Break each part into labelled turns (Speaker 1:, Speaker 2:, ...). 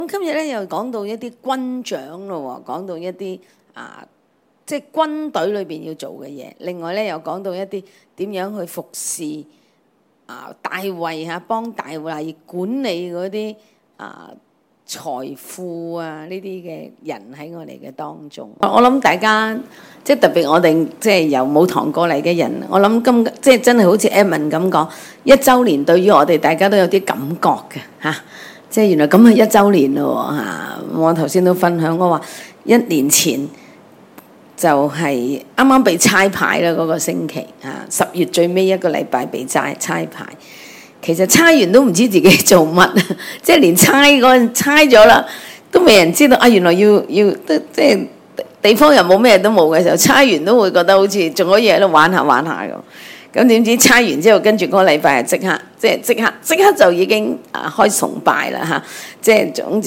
Speaker 1: 咁今日咧又講到一啲軍長咯，講到一啲即係軍隊裏邊要做嘅嘢。另外咧又講到一啲點樣去服侍大衛嚇，幫大衛管理嗰啲財富呢啲嘅人喺我哋嘅當中。我諗大家即係特別我哋即係由母堂過嚟嘅人，我諗即係真係好似 Edmond 咁講，1週年對於我哋大家都有啲感覺嘅嚇。即係原來咁係1週年咯嚇！我頭先都分享，我話1年前就係啱啱被差派啦嗰個星期10月最尾一個禮拜被差派。其實差完都唔知自己做乜，即係連差咗啦，都未人知道原來要即係地方又冇咩都冇嘅時候，差完都會覺得好似仲可以喺度玩下咁。咁點知差完之後，跟住嗰個禮拜係即刻就已經開崇拜啦嚇！即係總之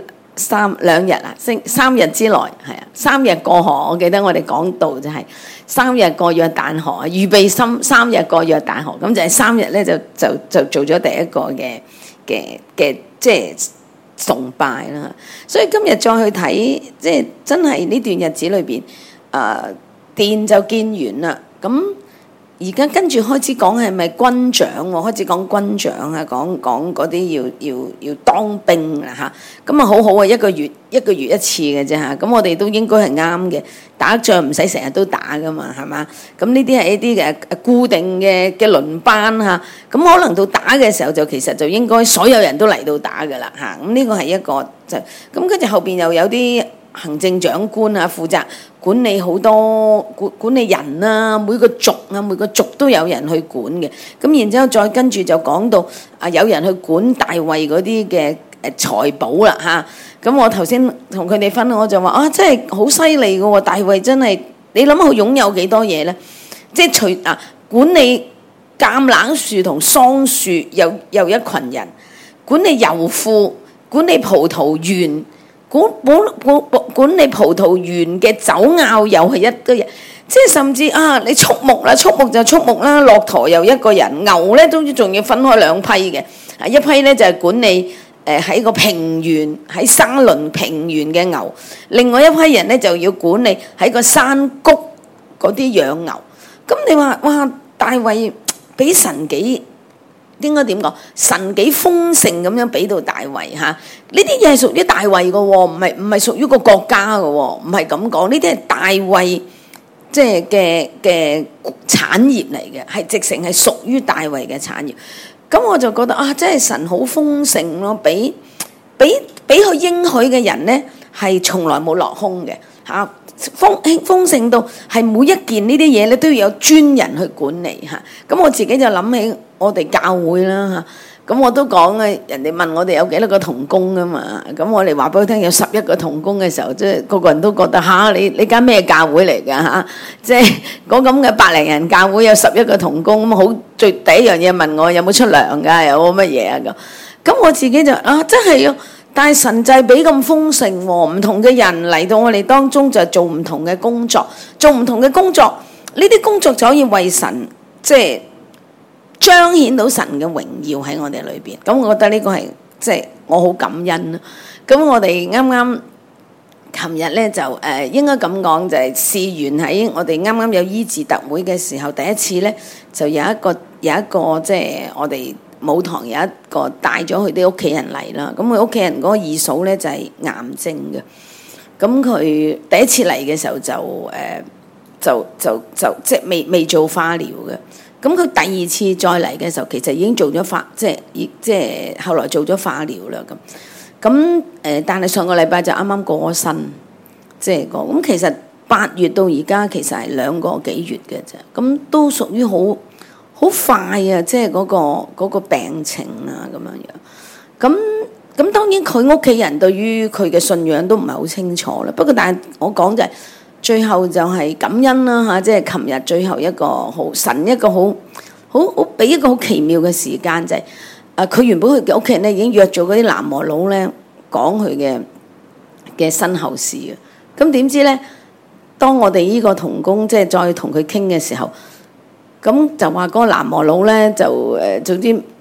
Speaker 1: 2日3日之內3日過河。我記得我哋講到就係3日過約旦河，預備心3日過約旦河，咁就係3日咧就做咗第一個嘅即係崇拜啦。所以今日再去睇，即係真係呢段日子裏邊殿就建完啦，咁。而家跟住開始講係咪軍長喎？開始講軍長講嗰啲要當兵啦嚇。咁好好啊，一個月一次嘅啫嚇。咁我哋都應該係啱嘅。打仗唔使成日都打噶嘛，係嘛？咁呢啲係一啲嘅固定嘅輪班嚇。咁可能到打嘅時候就其實就應該所有人都嚟到打噶啦嚇。咁呢個係一個就咁，跟住後邊又有啲行政長官負責管理好多管理人每個族都有人去管嘅。咁然之後再跟住就講到有人去管大衛嗰啲嘅財寶啦嚇。咁我頭先同佢哋分享，我就話真係好犀利嘅喎，大衛真係你諗下佢擁有幾多嘢咧？即係管理橄欖樹同桑樹又一群人，管理油庫，管理葡萄園。管理葡萄園嘅酒醪又係一個人，即係甚至你畜牧就畜牧啦，駱駝又一個人，牛咧都仲要分開2批嘅，一批咧就係管理喺個平原喺沙崙平原嘅牛，另外一批人咧就要管理喺個山谷嗰啲養牛。咁你話哇，大衛俾神幾？應該點講？神幾豐盛咁樣俾到大衛嚇？呢啲嘢係屬於大衛嘅喎，唔係屬於個國家嘅喎，唔係咁講。呢啲係大衛即係嘅產業嚟嘅，係直情係屬於大衛嘅產業。咁我就覺得真係神好豐盛咯，俾佢應許嘅人咧係從來冇落空嘅嚇。豐盛到係每一件呢啲嘢咧都要有專人去管理嚇。咁我自己就諗起我哋教會啦嚇。咁我都講人哋問我哋有幾多個同工啊嘛。咁我哋話俾佢聽有11個同工嘅時候，即係個個人都覺得你間咩教會嚟㗎嚇？即係嗰咁嘅100零人教會有11個同工，咁好第一樣嘢問我有冇出糧㗎？有冇乜嘢啊咁我自己就真係但係神就係俾咁豐盛喎，唔同嘅人嚟到我哋當中就做唔同嘅工作，呢啲工作就可以為神即係彰顯到神嘅榮耀喺我哋裏邊。咁我覺得呢個係即係我好感恩啦。咁我哋啱琴日咧就應該咁講，就係試完喺我哋啱有醫治特會嘅時候，第一次咧就有一個即係我哋母堂有一個帶咗佢啲屋企人嚟啦。咁佢屋企人嗰個二嫂咧就係癌症嘅。咁佢第一次嚟嘅時候就即係未做化療嘅。咁佢第二次再嚟嘅時候，其實已經做咗即係後來做咗化療啦。咁但係上個禮拜就啱啱過咗身，即係咁其實8月到而家其實係2個幾月嘅啫。咁都屬於好快啊！即係嗰個病情咁樣。咁當然佢屋企人對於佢嘅信仰都唔係好清楚啦。不過但係我講就係最後就係感恩啦嚇，即係琴日最後一個神一個好俾一個好奇妙嘅時間，就係佢原本佢嘅屋企人咧已經約咗嗰啲南無佬咧講佢嘅身後事啊。咁點知咧，當我哋呢個同工即係再同佢傾嘅時候，咁就話嗰個南無佬咧就總之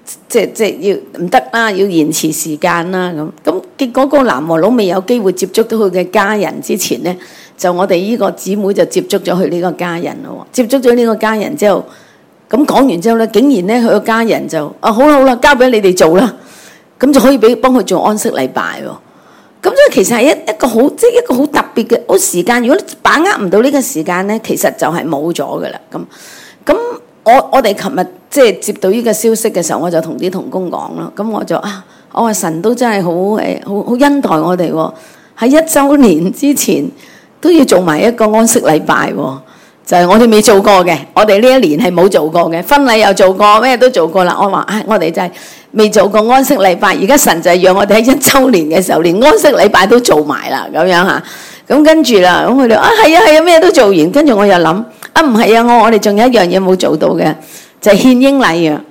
Speaker 1: 即要唔得啦，要延遲時間啦咁。結果個南和佬未有機會接觸到佢嘅家人之前咧，就我哋呢個姊妹就接觸咗佢呢個家人咯。接觸咗呢個家人之後，咁講完之後咧，竟然咧佢個家人就好啦，交俾你哋做啦，咁就可以幫佢做安息禮拜喎。咁所以其實係一個好一個好特別嘅時間。如果你把握唔到呢個時間咧，其實就係冇咗噶啦。咁我哋琴日接到呢個消息嘅時候，我就同啲同工講啦。咁我就我話神都真係好恩待我哋喎，喺1週年之前都要做埋一個安息禮拜喎。就係我哋未做過嘅，我哋呢一年係冇做過嘅，婚禮又做過，咩都做過啦。我話我哋就係未做過安息禮拜，而家神就係讓我哋喺1週年嘅時候，連安息禮拜都做埋啦，咁樣嚇。咁跟住啦，咁佢哋係啊，咩都做完。跟住我又諗唔係啊，我哋仲有一樣嘢冇做到嘅，就係獻嬰禮啊。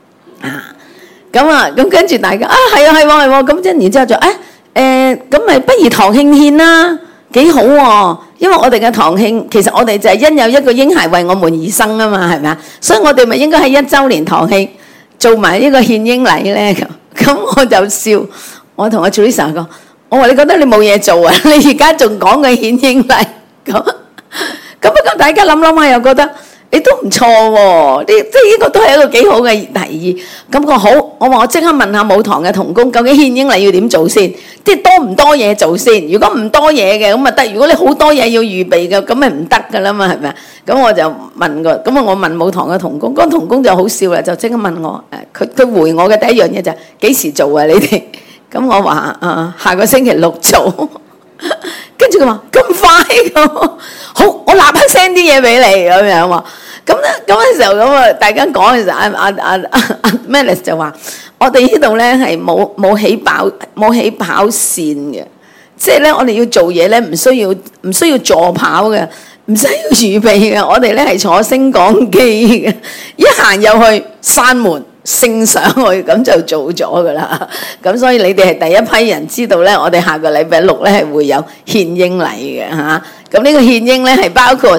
Speaker 1: 咁跟住大家係喎，咁即係然之後就咁咪不如堂慶獻啦，幾好喎。因為我哋嘅堂慶，其實我哋就係因有一個嬰孩為我們而生啊嘛，係咪啊？所以我哋咪應該喺1週年堂慶做埋呢個獻嬰禮咧。咁我就笑，我同阿 Teresa 講，我話你覺得你冇嘢做啊？你而家仲講嘅獻嬰禮咁不過大家諗諗下又覺得你都唔錯喎，即係呢個都係一個幾好嘅提議。咁好，我話我即刻問下母堂嘅同工，究竟獻嬰禮要點做先？即係多唔多嘢做先？如果唔多嘢嘅咁咪得，如果你好多嘢要預備嘅，咁咪唔得噶啦嘛，係咪啊？咁我就問過，咁我問母堂嘅同工，嗰個同工就好笑啦，就即刻問我，佢回我嘅第一樣嘢就係幾時做啊？你哋？咁我話下個星期6做。跟住佢話咁快咁，好，我立刻 send 啲嘢俾你咁樣喎。咁嘅時候大家講嘅時候，阿 Melis 就話：我哋呢度咧係冇起跑線嘅，即係咧我哋要做嘢咧唔需要助跑嘅，唔需要預備嘅。我哋咧係坐升降機嘅，一行入去閂門升上去咁就做咗噶啦。咁所以你哋係第一批人知道咧，我哋下個禮拜6咧係會有獻嬰禮嘅嚇。咁呢個獻嬰咧係包括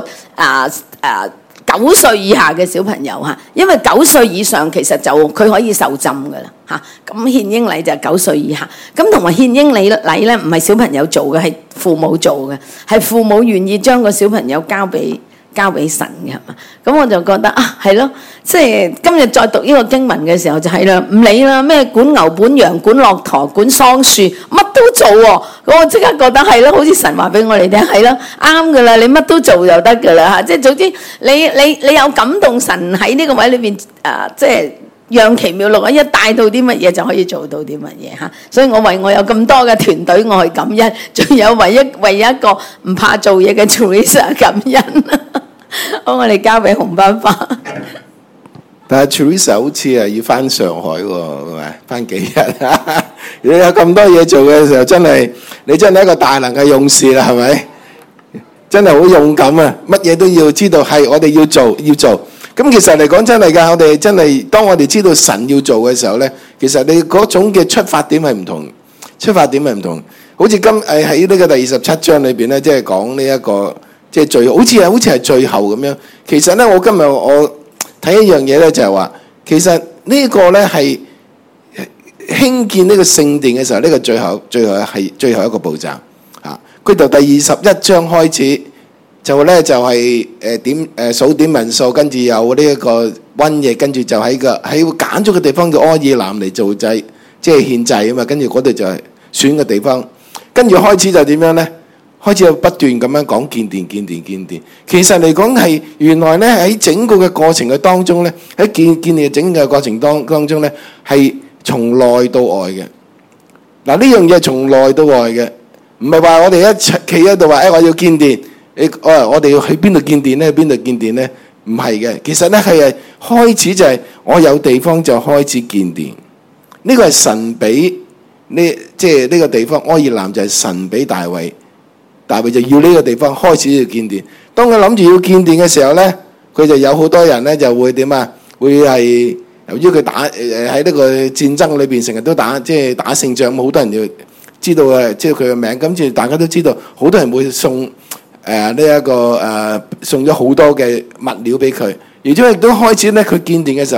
Speaker 1: 9歲以下嘅小朋友嚇，因為9歲以上其實就佢可以受浸噶啦嚇。咁獻嬰禮就係9歲以下。咁同埋獻嬰禮咧唔係小朋友做嘅，係父母做嘅，係父母願意將個小朋友交俾神嘅，係嘛？咁我就覺得係咯，即係今日再讀呢個經文嘅時候就係啦，唔理啦，咩管牛、管羊、管駱駝、管桑樹，乜都做喎。咁我即刻覺得係咯，好似神話俾我哋聽，係咯，啱噶啦，你乜都做就得噶啦嚇。即係總之你有感動神喺呢個位裏邊即係讓奇妙錄一帶到啲乜嘢就可以做到啲乜嘢嚇。所以我為我有咁多嘅團隊，我係感恩，仲有為一個唔怕做嘢嘅 Teresa 感恩。好，我哋交俾洪班花。
Speaker 2: 但係 Teresa 好似要翻上海喎，係咪？翻幾日？你有咁多嘢做嘅時候，你真係一個大能嘅勇士啦，係咪？真係好勇敢啊！乜嘢都要知道，係我哋要做。咁其實嚟講真係㗎，我哋真係當我哋知道神要做嘅時候咧，其實你嗰種嘅出發點係唔同。好似喺呢個第27章裏邊咧，即係講呢一個。即係最好似係最後咁樣。其實咧，我今日我睇一樣嘢咧，就係話，其實呢個咧係興建呢個聖殿嘅時候，呢個最後係最後一個步驟啊。佢由第21章開始就係數點民數，跟住有呢一個瘟疫，跟住就喺揀咗個地方叫柯爾南嚟做祭，即係獻祭啊嘛。跟住嗰度就係選個地方，跟住開始就點樣咧？開始有不斷咁樣講建殿。其實嚟講係原來咧喺整個嘅過程嘅當中咧，喺建殿嘅整個過程當中咧，係從內到外嘅。嗱，呢樣嘢係從內到外嘅，唔係話我哋一企喺度話我要建殿，我哋要去邊度建殿咧？邊度建殿咧？唔係嘅，其實咧係開始就係我有地方就開始建殿。呢個係神俾即係呢個地方，柯爾南就係神俾大衛。大衛就要呢個地方開始要建殿。當佢諗住要建殿嘅時候咧，佢就有好多人咧就會點啊？會係由於佢喺呢個戰爭裏邊成日都打勝仗，好多人要知道知道佢嘅名。今次大家都知道，好多人會送送咗好多嘅物料俾佢。而且亦都開始咧，佢建殿嘅時候，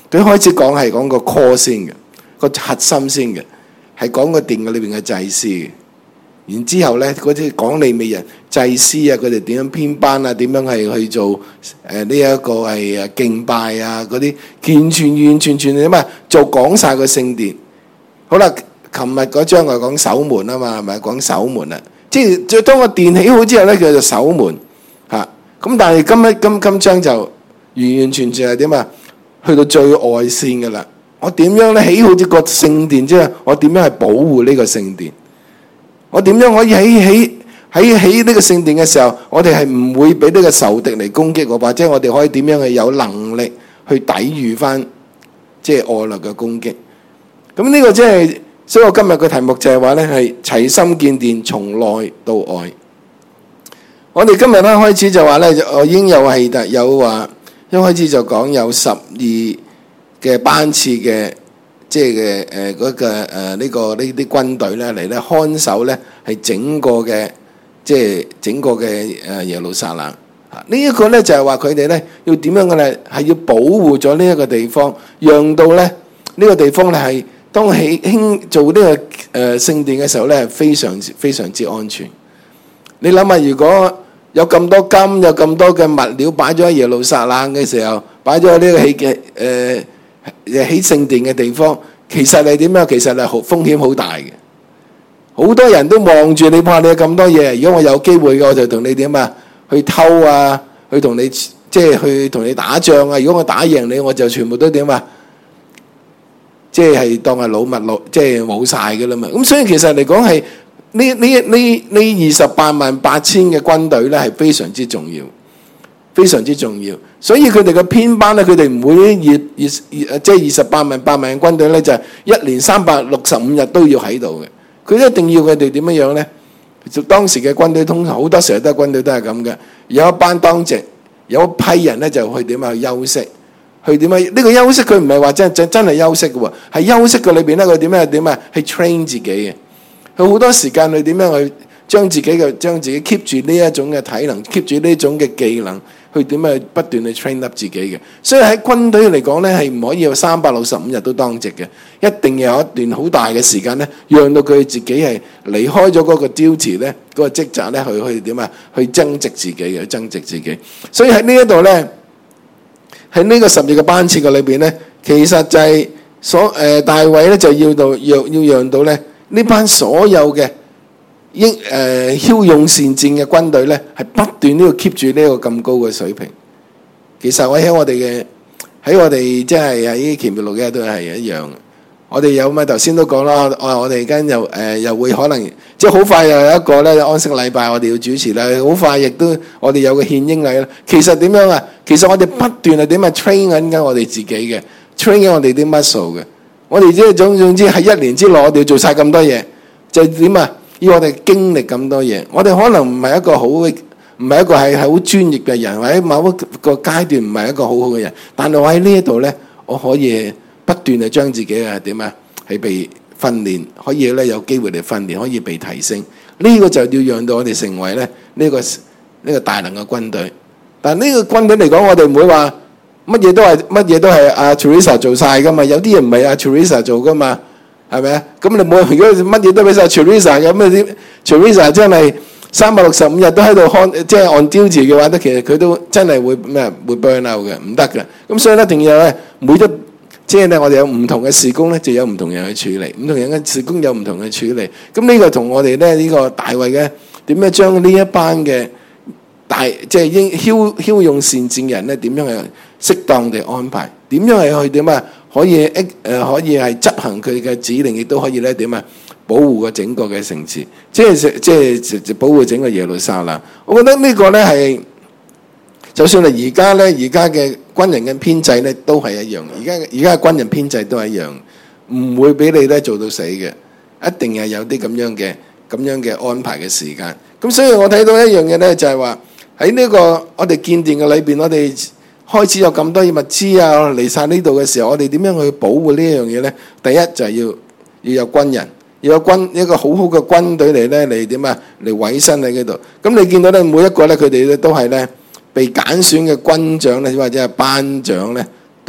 Speaker 2: 佢開始講係講個 core 先嘅，個核心先嘅，係講個殿嘅裏邊嘅祭司嘅。然之後咧，嗰啲講利未人祭司啊，佢哋點樣編班啊，點樣係去做呢一個係敬拜啊，嗰啲完全點啊，做講晒個聖殿。好啦，琴日嗰章係講守門啊嘛，係咪講守門啊？即係當個殿起好之後咧，佢就守門嚇。咁但係今章就完全係點啊？去到最外線嘅啦。我點樣咧起好似個聖殿之後，我點樣係保護呢個聖殿？我點樣可以喺呢個聖殿嘅時候，我哋係唔會俾呢個仇敵嚟攻擊我，或者我哋可以點樣去有能力去抵禦翻即係外來嘅攻擊？咁呢個即係，所以我今日嘅題目就係話咧，係齊心建殿，從內到外。我哋今日咧開始就話咧，我已經有話一開始就講有12嘅班次嘅。即係嘅嗰個呢啲軍隊咧嚟咧看守咧係整個嘅即係整個嘅耶路撒冷啊！呢一個咧就係話佢哋咧要點樣嘅咧係要保護咗呢一個地方，讓到咧呢個地方咧係當做呢個聖殿嘅時候咧非常之安全。你諗下，如果有咁多金有咁多嘅物料擺咗喺耶路撒冷嘅時候，擺咗喺呢個起聖殿嘅地方，其實係點樣？其實係風險好大嘅。好多人都望住你，怕你有咁多嘢。如果我有機會嘅，我就同你點啊？去偷啊，去同你即係去同你打仗啊。如果我打贏你，我就全部都點啊？即係當係老物即係冇晒嘅啦嘛。咁所以其實嚟講係呢288000嘅軍隊咧係非常之重要。非常之重要，所以佢哋嘅編班咧，佢哋唔會即係288000嘅軍隊咧，就係1年365日都要喺度嘅。佢一定要佢哋點樣咧？就當時嘅軍隊通常好多時候都係軍隊都係咁嘅，有一班當值，有一批人咧就去點啊？去休息，去點啊？呢個休息佢唔係話真係休息嘅喎，係休息嘅裏邊咧佢點啊？係 train 自己嘅，佢好多時間去點樣去將自己 keep 住呢一種嘅體能 ，keep 住呢種嘅技能。去點樣不斷去 train up 自己嘅，所以喺軍隊嚟講咧，係唔可以有365日都當值嘅，一定要有一段好大嘅時間咧，讓到佢自己係離開咗嗰個 duty 咧，嗰個職責咧，去點啊？去增值自己嘅，增值自己。所以喺呢一度咧，喺呢個12個班次嘅裏邊咧，其實就係大衛咧就要讓到咧呢班所有嘅。驍勇善戰嘅軍隊咧，係不斷都要 keep 住呢個咁高嘅水平。其實喺我哋即係喺奇妙錄嘅都係一樣。我哋有咪頭先都講啦，我哋而家又會可能即係好快又有一個咧安息禮拜，我哋要主持啦。好快亦都我哋有個獻嬰禮啦。其實點樣啊？其實我哋不斷係點啊 train 緊我哋自己嘅 train 緊我哋啲 muscle 嘅。我哋即係總之喺1年之內，我哋要做晒咁多嘢，就點啊？要我哋經歷咁多嘢，我哋可能唔係一個係好專業嘅人，或者某一個階段唔係一個好好嘅人，但係我喺呢一度咧，我可以不斷地將自己點啊係被訓練，可以咧有機會嚟訓練，可以被提升。呢個就要讓到我哋成為咧呢個大能嘅軍隊。但係呢個軍隊嚟講，我哋唔會話乜嘢都係阿 Teresa 做晒噶嘛，有啲嘢唔係阿 Teresa 做噶嘛。係咪啊？咁你冇，如果乜嘢都俾晒 Teresa 咁啊？Teresa 真係365日都喺度看，即係 on duty 嘅話，其實佢都真係會burn out 嘅，唔得嘅。咁所以咧，一定要咧即係咧，我哋有唔同嘅事工咧，就有唔同人去處理，唔同人嘅事工有唔同嘅處理。咁呢個同我哋咧呢個大衛嘅點樣將呢一班嘅即係驍勇善戰嘅人咧，點樣係適當地安排？點樣係去點啊？可以係執行佢嘅指令，亦都可以咧點啊？保護個整個嘅城市，即係保護整個耶路撒冷。我覺得呢個咧係，就算係而家嘅軍人嘅編制咧都係一樣。而家嘅軍人編制都係一樣，唔會俾你咧做到死嘅，一定係有啲咁樣嘅安排嘅時間。咁所以我睇到一樣嘢咧，就係話喺呢個我哋建殿嘅裏邊，我哋開始有咁多物資啊嚟晒呢度嘅時候，我哋點樣去保護呢樣嘢咧？第一就係要有軍人，要有一個好嘅軍隊嚟點啊？嚟委身喺嗰度。咁你見到咧，每一個咧，佢哋咧都係咧被揀選嘅軍長咧，或者係班長咧，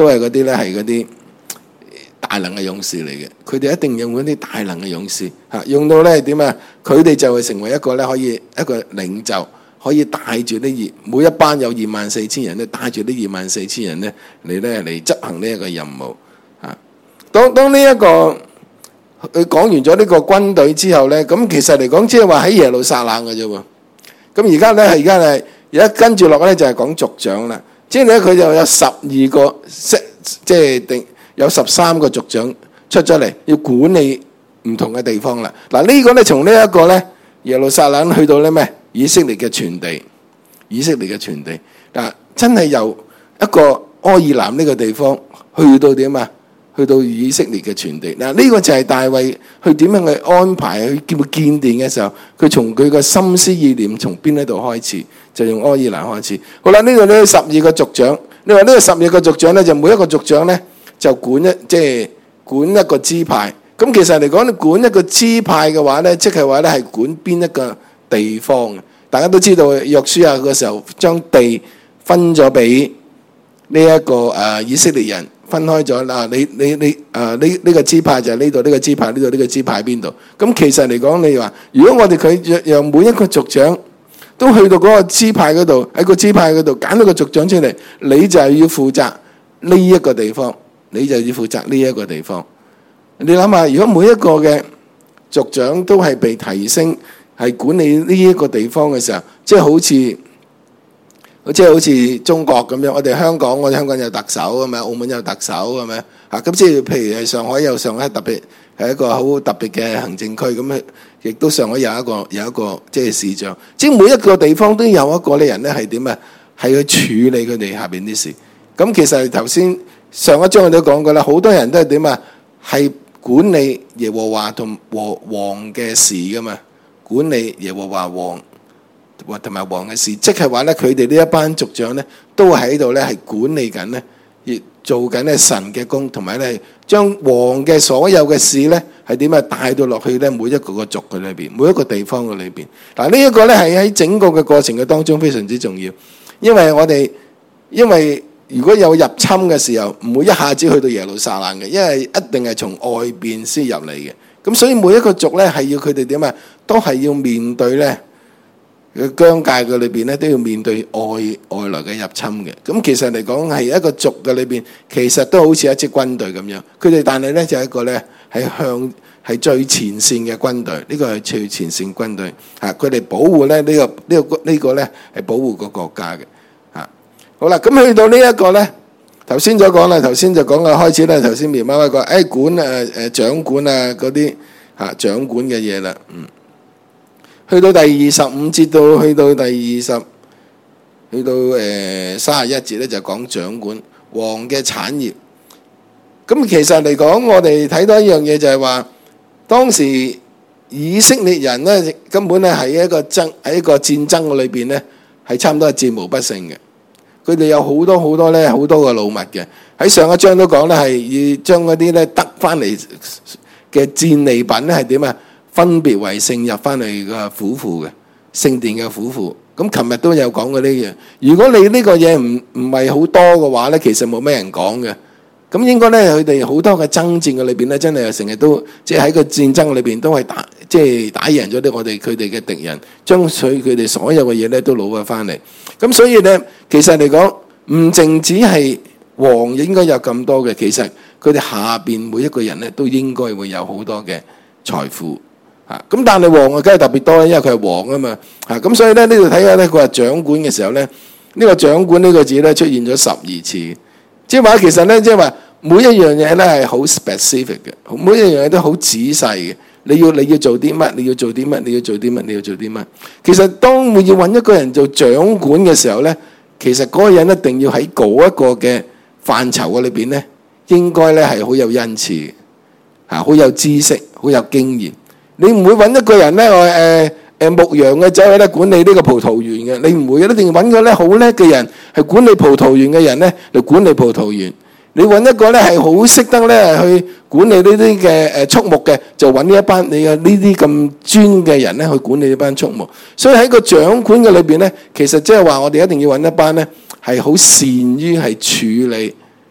Speaker 2: 都係嗰啲咧係嗰啲大能嘅勇士嚟嘅。佢哋一定用嗰啲大能嘅勇士用到咧點啊？佢哋就會成為一個咧可以一個領袖，可以帶住每一班有24,000人咧，帶住呢24,000人咧嚟執行呢一個任務啊。當呢一個佢講完咗呢個軍隊之後咧，咁其實嚟講即係話喺耶路撒冷嘅啫喎。咁而家跟住落咧就係講族長啦。即係咧佢就有12個，即係定有13個族長出咗嚟，要管理唔同嘅地方啦。嗱呢個咧從呢一個咧耶路撒冷去到咧咩？以色列嘅全地，以色列嘅全地嗱，真係由一個愛爾蘭呢個地方去到點啊？去到以色列嘅全地嗱，呢個就係大衛去點樣去安排去建殿嘅時候，佢從佢個心思意念從邊一度開始，就用愛爾蘭開始。好啦，呢度呢12個族長，你話呢個12個族長咧，就每一個族長咧就管一個支派。咁其實嚟講，你管一個支派嘅話咧，即係話咧係管邊一個地方。大家都知道約書亞嘅時候，將地分咗俾呢一個以色列人。分開咗啦，呢個支派就係呢度，呢個支派呢度，呢個支派喺邊度？咁其實嚟講，你話如果我哋佢讓每一個族長都去到嗰個支派嗰度，喺個支派嗰度揀到個族長出嚟，你就係要負責呢一個地方，你就要負責呢一個地方。你諗下，如果每一個嘅族長都係被提升，係管理呢一個地方嘅時候，即係好似中國咁樣，我哋香港有特首咁樣，澳門有特首咁樣咁即係譬如係上海有上海特別係一個好特別嘅行政區咁，亦都上海有一個即係市長，即係每一個地方都有一個咧人咧係點啊？係去處理佢哋下邊啲事。咁其實頭先上一章我都講過啦，好多人都係點啊？係管理耶和華同王嘅事噶嘛，管理耶和華王同埋王嘅事，即係話咧，佢哋呢一班族長咧，都喺度咧係管理緊咧，亦做緊咧神嘅工，同埋咧將王嘅所有嘅事咧係點啊帶到落去咧每一個族嘅裏邊，每一個地方嘅裏邊。嗱呢一個咧係喺整個嘅過程嘅當中非常之重要，因為如果有入侵嘅時候，唔會一下子去到耶路撒冷嘅，因為一定係從外邊先入嚟嘅。咁所以每一個族咧係要佢哋點啊，都係要面對咧。疆界嘅裏邊咧都要面對外來嘅入侵嘅，咁其實嚟講係一個族嘅裏邊，其實都好似一支軍隊咁樣。佢哋但係咧就係一個咧係最前線嘅軍隊，呢個係最前線軍隊嚇。佢哋保護咧呢個咧係保護個國家嘅嚇。好啦，咁去到呢一個咧，頭先就講啦，頭先就講啦，開始咧頭先苗媽媽講管掌管嗰啲掌管嘅嘢啦，去到第25節到去到第31節咧就講掌管王嘅產業。咁其實嚟講，我哋睇到一樣嘢就係話，當時以色列人咧根本咧喺一個戰爭嘅裏邊咧係差唔多係戰無不勝嘅。佢哋有好多嘅老物嘅。喺上一章都講咧係要將嗰啲咧得翻嚟嘅戰利品咧係點啊？分別為聖入翻嚟個府庫嘅聖殿嘅府庫。咁琴日都有講過呢樣。如果你呢個嘢唔係好多嘅話咧，其實冇咩人講嘅。咁應該咧，佢哋好多嘅爭戰嘅裏邊咧，真係成日都即係喺個戰爭裏邊都係打贏咗佢哋嘅敵人，將佢哋所有嘅嘢咧都攞咗翻嚟。咁所以咧，其實嚟講唔淨止係王應該有咁多嘅，其實佢哋下邊每一個人咧都應該會有好多嘅財富。咁但係王啊，梗係特別多啦，因為佢係王啊嘛。咁所以咧呢度睇下咧，佢話掌管嘅時候咧，呢個掌管呢個字咧出現咗12次，即係話其實咧，即係話每一樣嘢咧係好 specific 嘅，每一樣嘢都好仔細嘅。你要做啲乜？你要做啲乜？你要做啲乜？你要做啲乜？其實當我要揾一個人做掌管嘅時候咧，其實嗰個人一定要喺嗰一個嘅範疇嘅裏邊咧，應該咧係好有恩賜，好有知識，好有經驗。你唔會揾一個人咧，牧羊嘅走去咧管理呢個葡萄園嘅，你唔會，一定要揾個咧好叻嘅人係管理葡萄園嘅人咧嚟管理葡萄園。你揾一個咧係好識得咧去管理呢啲嘅畜牧嘅，就揾呢一班你嘅呢啲咁專嘅人咧去管理呢班畜牧。所以喺個掌管嘅裏邊咧，其實即係話我哋一定要揾一班咧係好善於係處理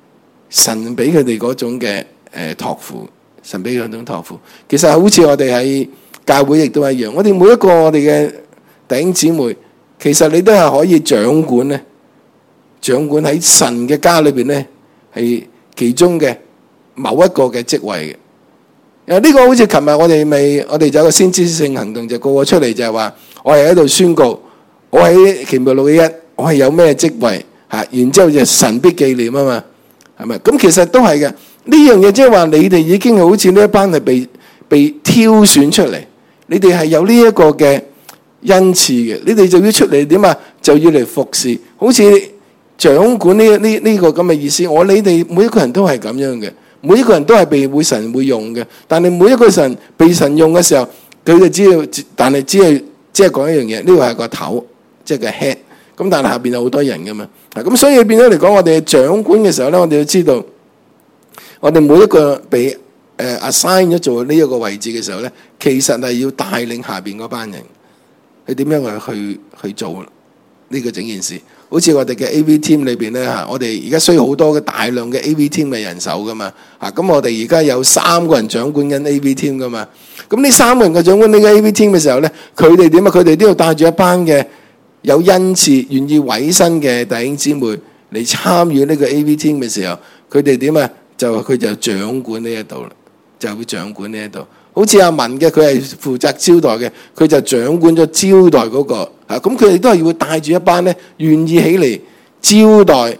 Speaker 2: 神俾佢哋嗰種嘅託付，神俾佢嗰種託付。其實好似我哋喺教會亦都一樣，我哋每一個我哋嘅弟兄姊妹，其實你都係可以掌管咧，掌管喺神嘅家裏邊咧，係其中嘅某一個嘅職位嘅。呢個好似琴日我哋就有個先知性行動，就個個出嚟就係話，我係喺度宣告，我喺奇妙錄嘅1，我係有咩職位嚇，然之後就神必紀念啊嘛，係咪？咁其實都係嘅，呢樣嘢即係話你哋已經好似呢一班係被挑選出嚟，你哋係有呢一個嘅恩賜嘅，你哋就要出嚟點啊？就要嚟服侍，好似掌管呢個咁嘅意思。你哋每一個人都係咁樣嘅。每一個人都係被神會用嘅，但係每一個人被神用嘅時候，佢就知道，但係只係講一樣嘢，呢個係個頭，即係個 head。咁但係下邊有好多人噶嘛，咁所以變咗嚟講，我哋掌管嘅時候咧，我哋要知道，我哋每一個被assign 咗做呢一個位置嘅時候咧，其實係要帶領下邊嗰班人，佢點樣去做呢個整件事。好似我哋嘅 AV team 裏邊咧嚇，我哋而家需要好多嘅大量嘅 AV team 嘅人手噶嘛嚇，咁我哋而家有3個人掌管緊 AV team 噶嘛，咁呢3個人嘅掌管呢個 AV team 嘅時候咧，佢哋點啊？佢哋都要帶住一班嘅有恩賜、願意委身嘅弟兄姊妹嚟參與呢個 AV team 嘅時候，佢哋點啊？佢就掌管呢一度啦，就會掌管呢一度。好似阿文嘅，佢係負責招待嘅，佢就掌管咗招待嗰個嚇。咁佢哋都係要帶住一班咧，願意起嚟招待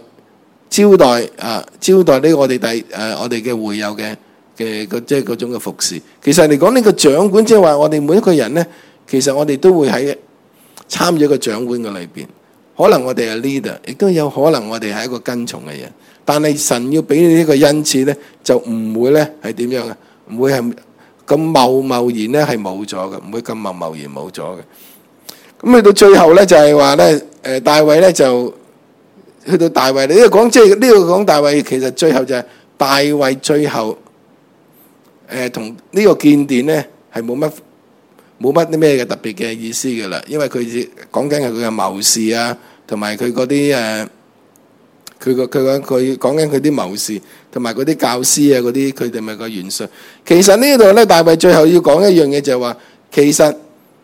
Speaker 2: 呢個我哋嘅會友嘅即係嗰種嘅服侍。其實嚟講呢個掌管，即係話我哋每一個人咧，其實我哋都會喺參與一個掌管嘅裏邊。可能我哋係 leader， 亦都有可能我哋係一個跟從嘅人。但係神要俾你呢個恩賜咧，就唔會咧係點樣嘅，唔會係咁貿然咧係冇咗嘅，唔會咁貿然冇咗嘅。咁去到最後咧就係話咧，大衛咧就去到大衛，你呢個講即係呢個講大衛，其實最後就係大衛最後同呢個建殿咧係冇乜啲咩嘅特別嘅意思嘅啦，因為佢講緊係佢嘅謀士啊，同埋佢嗰啲佢講緊佢啲謀士同埋嗰啲教師啊，嗰啲佢哋咪個元帥。其實呢度咧，大衛最後要講一樣嘢就係話，其實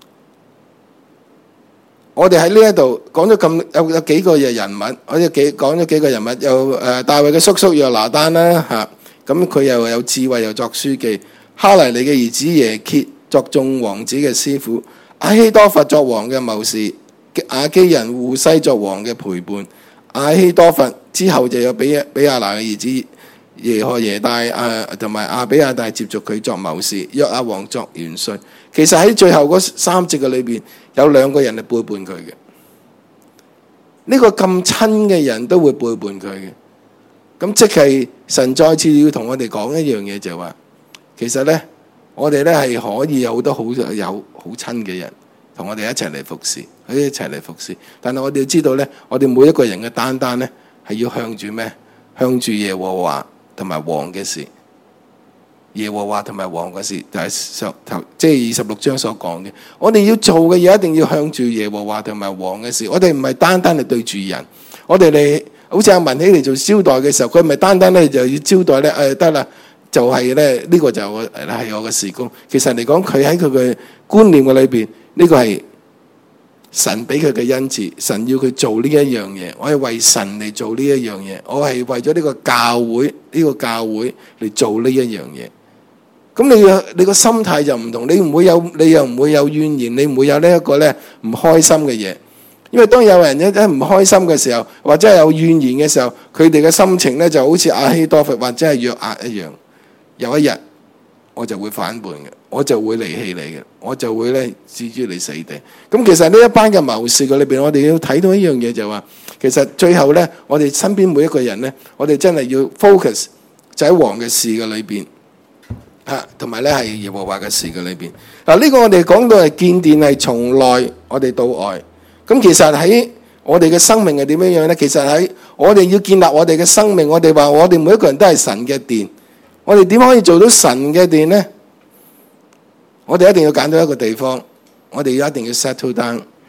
Speaker 2: 我哋喺呢一度講咗有幾個人物，我哋講咗幾個人物，有大衛嘅叔叔約拿單啦嚇，咁佢又有智慧又作書記，哈拿尼嘅兒子耶歇作眾王子嘅師傅，亞希多弗作王嘅謀士，亞基人戶篩作王嘅陪伴。亞希多弗之後就有比亞拿嘅兒子耶何耶大同埋亞比亞大接續佢作謀士，約亞王作元帥。其實喺最後嗰3節嘅裏邊，有2個人係背叛佢嘅。呢個咁親嘅人都會背叛佢嘅，咁即係神再次要同我哋講一樣嘢，就係話，其實咧我哋咧係可以有好多好親嘅人同我哋一齊嚟服侍，一齊嚟服侍。但係我哋要知道咧，我哋每一個人嘅單咧係要向住咩？向住耶和華同埋王嘅事。耶和華同埋王嘅事就係即係26章所講嘅。我哋要做嘅嘢一定要向住耶和華同埋王嘅事。我哋唔係單嚟對住人。我哋嚟好似阿文起嚟做招待嘅時候，佢唔係單咧就要招待咧，得啦，就係咧呢個就係我嘅事工。其實嚟講，佢喺佢嘅觀念嘅裏邊，呢個係神俾佢嘅恩賜，神要佢做呢一樣嘢。我係為神嚟做呢一樣嘢，我係為咗呢個教會嚟做呢一樣嘢。咁你個心態就唔同，你又唔會有怨言，你唔會有呢一個咧唔開心嘅嘢。因為當有人一唔開心嘅時候，或者係有怨言嘅時候，佢哋嘅心情咧就好似亞希多弗或者係約押一樣。有一日我就會反叛嘅，我就會離棄你嘅，我就會咧置諸你死地。咁其實呢一班嘅謀士嘅裏邊，我哋要睇到一樣嘢就係話，其實最後咧，我哋身邊每一個人咧，我哋真係要 focus 就喺王嘅事嘅裏邊。同埋咧係耶和華嘅事嘅裏邊。嗱，呢個我哋講到係建殿係從內我哋到外。咁其實喺我哋嘅生命係點樣樣咧？其實喺我哋要建立我哋嘅生命，我哋話我哋每一個人都係神嘅殿。我哋點可以做到神嘅殿咧？我哋一定要揀到一個地方，我哋一定要 settle down，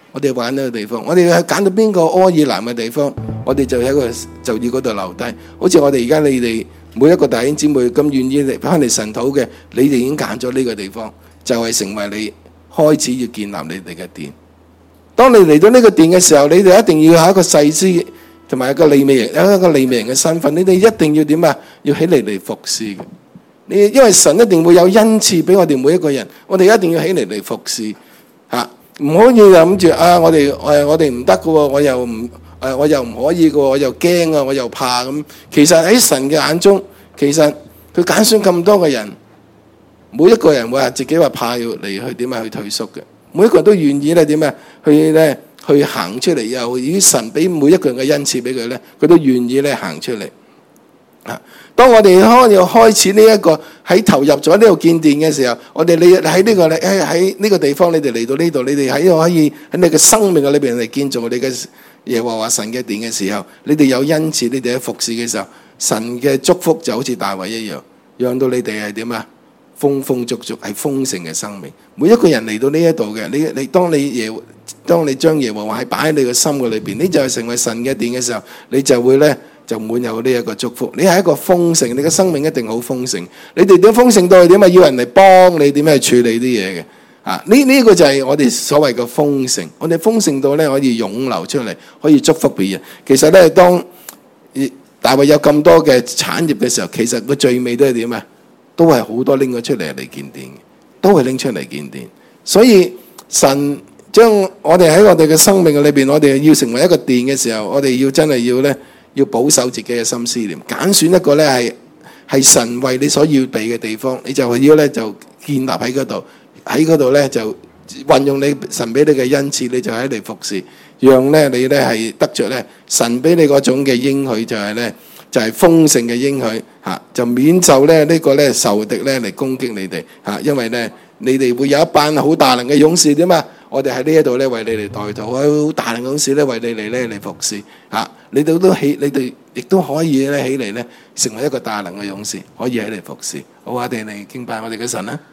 Speaker 2: 我哋玩呢個地方，我哋要揀到邊個柯爾南嘅地方，我哋就喺個就要嗰度留低。好似我哋而家你哋每一個弟兄姊妹咁願意嚟翻嚟神土嘅，你哋已經揀咗呢個地方，就係成為你開始要建立你哋嘅殿。當你嚟到呢個殿嘅時候，你哋一定要有一個祭司同埋一個利未人，有一個利未人嘅身份，你哋一定要點啊？要起嚟服侍嘅。因為神一定會有恩賜俾我哋每一個人，我哋一定要起嚟服侍嚇，唔可以就諗住啊！我哋唔得嘅喎，我又唔可以嘅喎，我又驚啊，我又怕咁。其實喺神嘅眼中，其實佢揀選咁多個人，每一個人話自己話怕要嚟去點啊去退縮嘅，每一個人都願意咧點啊去行出嚟，又以神俾每一個人嘅恩賜俾佢咧，佢都願意咧行出嚟。當我哋開始呢一個喺投入咗呢度建殿嘅時候，我哋你喺呢個地方，你哋嚟到呢度，你哋可以喺你嘅生命嘅裏邊嚟建造你嘅耶和華神嘅殿嘅時候，你哋有恩賜，你哋喺服侍嘅時候，神嘅祝福就好似大衛一樣，讓到你哋係點啊？豐豐足足係豐盛嘅生命。每一個人嚟到呢一度嘅，當你將耶和華係擺喺你嘅心嘅裏邊，你就係成為神嘅殿嘅時候，你就會咧。就滿有呢一個祝福，你係一個豐盛，你嘅生命一定好豐盛。你哋點豐盛到係點啊？要人嚟幫你點樣去處理啲嘢嘅啊？呢個就係我哋所謂嘅豐盛。我哋豐盛到咧可以湧流出嚟，可以祝福別人。其實咧，當大衛有咁多嘅產業嘅時候，其實個最尾都係點啊？都係好多拎咗出嚟建殿嘅，都係拎出嚟建殿。所以神將我哋喺我哋嘅生命裏邊，我哋要成為一個殿嘅時候，我哋要真係要咧。要保守自己嘅心思念，揀選一個咧係神為你所要備嘅地方，你就要咧就建立喺嗰度，喺嗰度咧就運用你神俾你嘅恩賜，你就喺度服侍，讓咧你咧係得着咧神俾你嗰種嘅應許，就係咧就係豐盛嘅應許嚇，就免受咧呢個咧仇敵咧嚟攻擊你哋嚇，因為咧你哋會有一班好大能嘅勇士點啊！我哋喺呢一度咧為你哋代禱，好大能嘅勇士咧為你哋咧嚟服侍嚇。你哋亦都可以咧起嚟咧，成為一個大能嘅勇士，可以喺嚟服侍。好，我哋嚟敬拜我哋嘅神啦。